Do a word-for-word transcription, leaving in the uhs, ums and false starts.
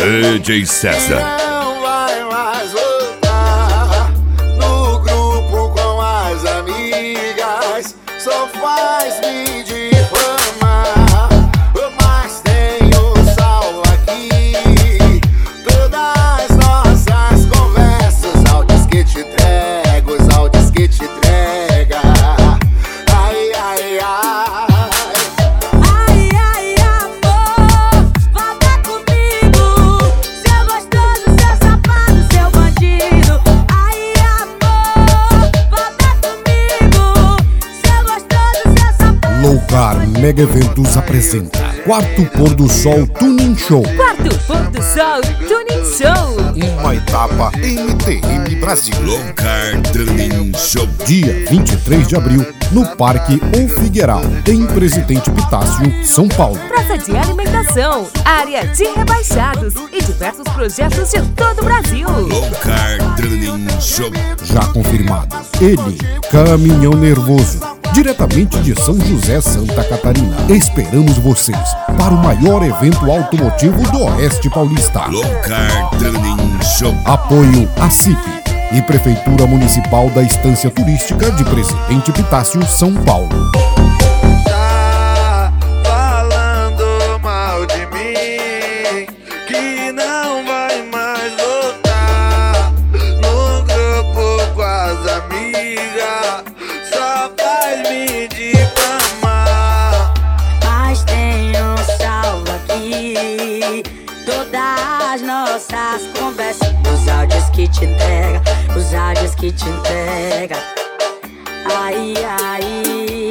D J César. Não vai mais voltar no grupo com as amigas, só faz me difamar. Mas tenho salvo aqui todas nossas conversas, áudios que te entrego, os áudios que te entrega. Ai, ai, ai. Ai, ai, amor, volta comigo, seu gostoso, seu safado, seu bandido. Ai, amor, volta comigo, seu gostoso, seu safado. Loucar Mega Eventos apresenta Quarto Pôr do Sol Tuning Show. Quarto Pôr do Sol Tuning Show. Uma etapa M T M Brasil. Loucar Tuning Show. Dia vinte e três de abril, no Parque O Figueiral, em Presidente Epitácio, São Paulo. Praça de alimentação, área de rebaixados e diversos projetos de todo o Brasil. Loucar Tuning Show. Já confirmado, ele, Caminhão Nervoso, diretamente de São José, Santa Catarina. Esperamos vocês para o maior evento automotivo do Oeste Paulista. Loucar Tuning Show. Apoio a C I P e Prefeitura Municipal da Estância Turística de Presidente Epitácio, São Paulo. Tá falando mal de mim, que não vai mais voltar no grupo com as amigas, só faz me difamar. Mas tenho salvo aqui todas as nossas conversas, os áudios que te entrega, os áudios que te entrega. Ai, ai.